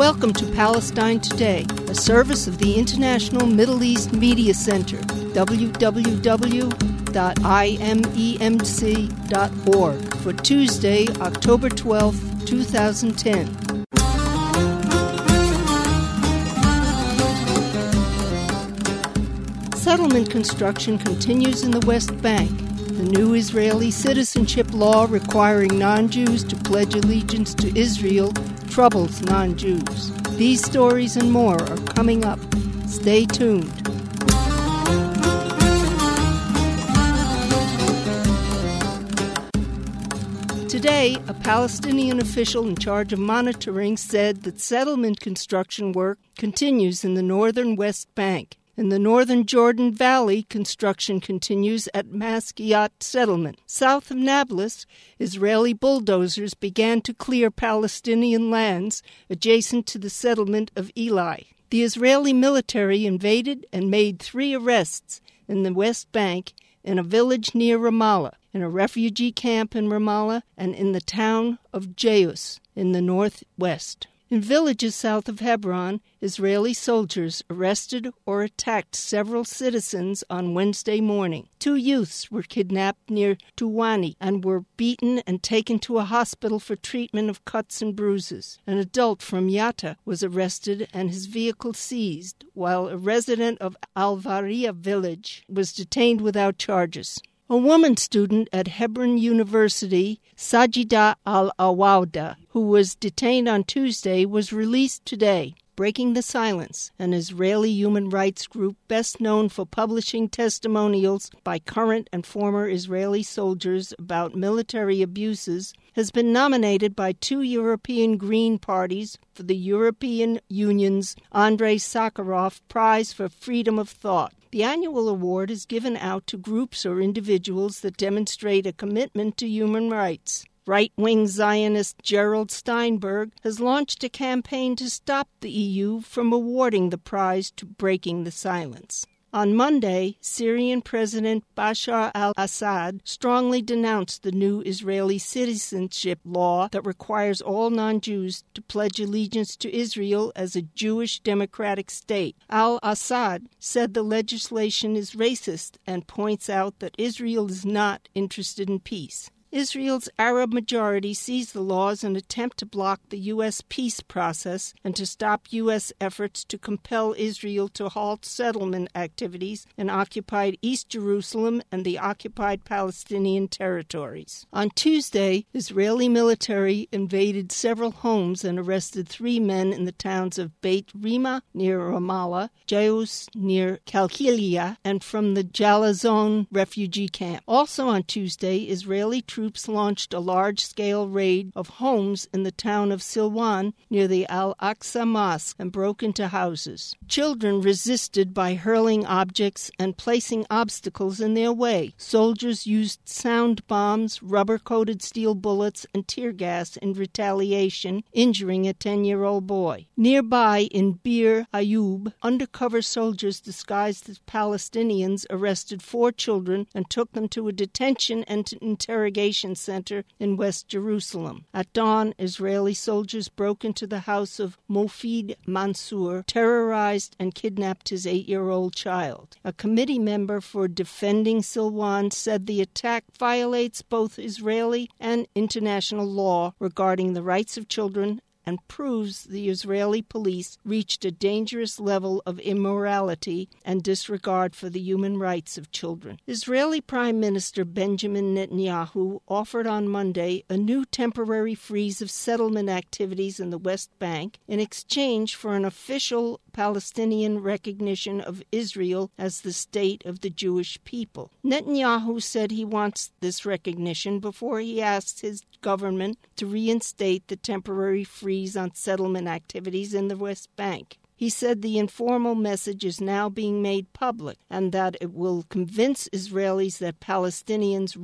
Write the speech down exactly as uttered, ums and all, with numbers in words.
Welcome to Palestine Today, a service of the International Middle East Media Center, w w w dot i m e m c dot org, for Tuesday, October twelfth, twenty ten. Settlement construction continues in the West Bank. The new Israeli citizenship law requiring non-Jews to pledge allegiance to Israel troubles non-Jews. These stories and more are coming up. Stay tuned. Today, a Palestinian official in charge of monitoring said that settlement construction work continues in the northern West Bank. In the northern Jordan Valley, construction continues at Maskiat settlement. South of Nablus, Israeli bulldozers began to clear Palestinian lands adjacent to the settlement of Eli. The Israeli military invaded and made three arrests in the West Bank in a village near Ramallah, in a refugee camp in Ramallah, and in the town of Jeus in the northwest. In villages south of Hebron, Israeli soldiers arrested or attacked several citizens on Wednesday morning. Two youths were kidnapped near Tuwani and were beaten and taken to a hospital for treatment of cuts and bruises. An adult from Yatta was arrested and his vehicle seized, while a resident of Al-Varia village was detained without charges. A woman student at Hebron University, Sajida Al-Awauda, who was detained on Tuesday, was released today. Breaking the Silence, an Israeli human rights group best known for publishing testimonials by current and former Israeli soldiers about military abuses, has been nominated by two European Green parties for the European Union's Andrei Sakharov Prize for Freedom of Thought. The annual award is given out to groups or individuals that demonstrate a commitment to human rights. Right-wing Zionist Gerald Steinberg has launched a campaign to stop the E U from awarding the prize to Breaking the Silence. On Monday, Syrian President Bashar al-Assad strongly denounced the new Israeli citizenship law that requires all non-Jews to pledge allegiance to Israel as a Jewish democratic state. Al-Assad said the legislation is racist and points out that Israel is not interested in peace. Israel's Arab majority sees the law as an attempt to block the U S peace process and to stop U S efforts to compel Israel to halt settlement activities in occupied East Jerusalem and the occupied Palestinian territories. On Tuesday, Israeli military invaded several homes and arrested three men in the towns of Beit Rima near Ramallah, Jeus near Kalkilia, and from the Jalazon refugee camp. Also on Tuesday, Israeli troops Troops launched a large-scale raid of homes in the town of Silwan near the Al-Aqsa Mosque and broke into houses. Children resisted by hurling objects and placing obstacles in their way. Soldiers used sound bombs, rubber-coated steel bullets, and tear gas in retaliation, injuring a ten-year-old boy. Nearby in Bir Ayub, undercover soldiers disguised as Palestinians arrested four children and took them to a detention and interrogation center in West Jerusalem. At dawn, Israeli soldiers broke into the house of Mofid Mansour, terrorized and kidnapped his eight-year-old child. A committee member for Defending Silwan said the attack violates both Israeli and international law regarding the rights of children and proves the Israeli police reached a dangerous level of immorality and disregard for the human rights of children. Israeli Prime Minister Benjamin Netanyahu offered on Monday a new temporary freeze of settlement activities in the West Bank in exchange for an official Palestinian recognition of Israel as the state of the Jewish people. Netanyahu said he wants this recognition before he asks his government to reinstate the temporary freeze on settlement activities in the West Bank. He said the informal message is now being made public and that it will convince Israelis that Palestinians